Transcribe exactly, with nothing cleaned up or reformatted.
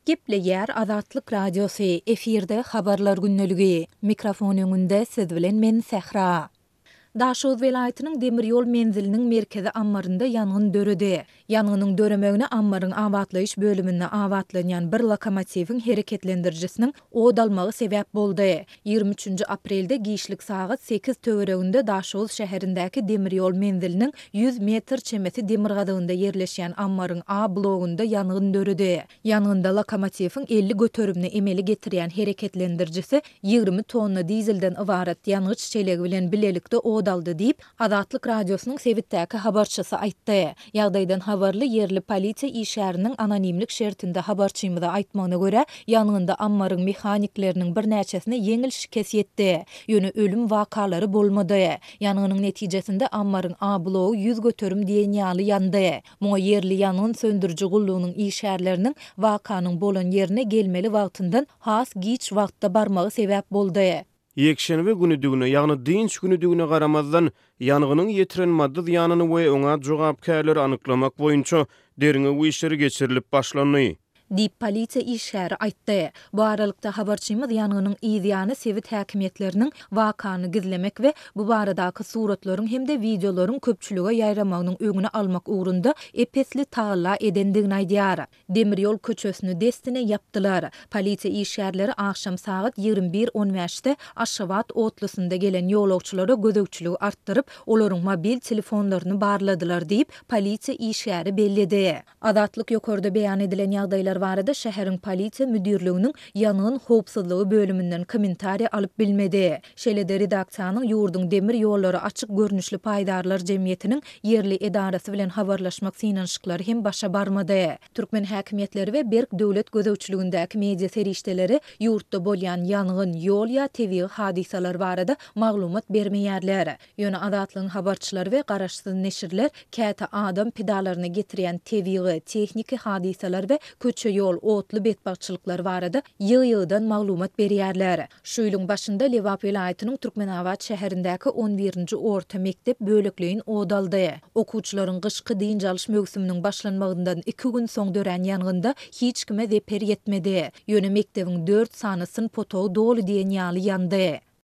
Geple yer Azatlyk Radiosu efirde habarlar günneligi. Mikrofon öňünde siz bilen men Sehra. Daşoz welaýatynyň Demiryol menziliniň merkezi ammarynda ýangyn döredi. Ýangonyň döremegine ammaryň awatlaýyş bölüminde awatlanýan bir lokomotiwiň hereketlendirjisiniň od almagy sebäp boldy. ýygrimi üçünji aprelde giýişlik sagat sekiz töwereginde Daşoz şäherindäki Demiryol menziliniň yüz metr çemesi demir gadygynda ýerleşýän ammaryň A blogunda ýangyn döredi. Ýangynda lokomotiwiň elli götörümni emeli getirýän hereketlendirjisi ýygrimi tonna dizelden ibaret ýangıç çelegi bilen bilelikde daldy diýip Azatlyk Radiosynyň Sebitdäki habarçysy aýtdy. Ýagdaýdan habarly yerli polisiýa işäriniň anonimlik şertinde habarçymyza aýtmagyna görä, ýangynda ammaryň mehanikleriniň bir näçesine ýeňil şikes ýetdi. Ýöne ölüm wakalary bolmady. Ýangonyň netijesinde ammaryň A blogu yüz götörüm diýen ýaly ýandy. Muňa yerli ýangyn söndürji gullugynyň işärleriniň wakanyň bolan ýerine gelmeli wagtyndan has giç wagtda barmagy sebäp boldy. Yekşenbe günüdügüne, ýagny dinç günüdügüne garamazdan ýangonyň ýetirenmady ýanyny we oňa jogapkärleri anyklamak boýunça derine bu işleri geçirilip başlandy. Dip polisiýa işäri aýtdy. Bu aralykda habarçymyz ýangonyň ýygyny Sebit häkimetleriniň wakany gizlemek we bu baradaky suratlaryň hemde videolaryň köpçülüge ýaýramagynyň öňüne almak ugrunda epesli taýla edendigini aýdýar. Demiryol köçesini destine yapdylar. Polisiýa işärleri akşam saat ýygrimi bir on beşde Aşgabat otlysynda gelen ýolagçylara gözegçiligi artdyryp, olaryň mobil telefonlaryny barladylar diýip polisiýa işäri bellidi. Azatlyk ýokarda beýan edilen ýagdaýlar barada şäheriň polisiýa müdürliginiň ýangyn howpsuzlygy bölümünden kommentariýa alyp bilmedi. Şeýle-de redaksiýanyň ýurdun demir ýollary açyk görnüşli paýdarlar jemgyýetiniň yerli edarasy bilen habarlaşmak synanyşyklary hem başa barmady. Türkmen häkimetleri we Berk döwlet gözegçiligindäki media serişdeleri ýurtda bolýan ýangyn, ýol ýa tebii hadisalar barada maglumat bermeýärler. Ýöne Azatlygyň habarçylary we garaşsyz neşirler käte adam pedalaryny getirýän tebii tehnik hadisalar we köçe ýol otly betbagçylyklar barada ýygy-ýygydan maglumat berýärler. Şu ýylyň başynda Lewap welaýatynyň Türkmenawat şäherindäki on birinji orta mekdep bölekligin od aldy. Okuwçylaryň gyşky diňe alış mögsüminiň başlanmagyndan iki gün soň dören ýangynda hiç kime zeper ýetmedi. Ýöne mekdebiň dört sany syn potow dolu diýen ýaly ýandy.